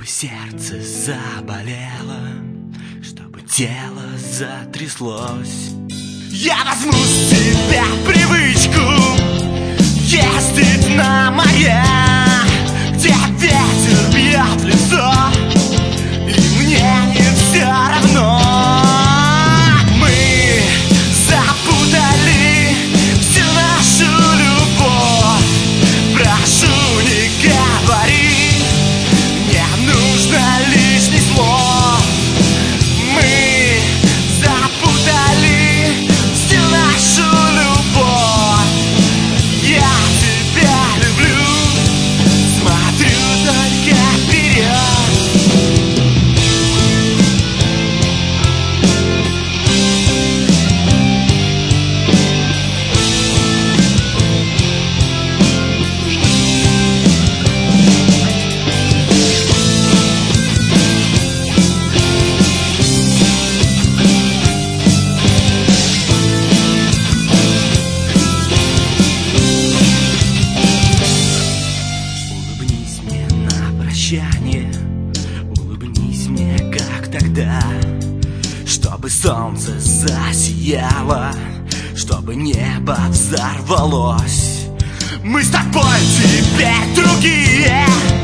сердце заболело, чтобы тело затряслось. Я возьму с тебя привычку ездить на море, где ветер бьет в лицо, и мне не все равно. Мы запутали всю нашу любовь. Прошу, не говори, не нужно лишних слов. Мы запутали всю нашу любовь. Я тебя люблю, смотрю только вперед. Улыбнись мне на прощание, улыбнись мне, как тогда, чтобы солнце засияло, чтобы небо взорвалось. Мы с тобой теперь другие,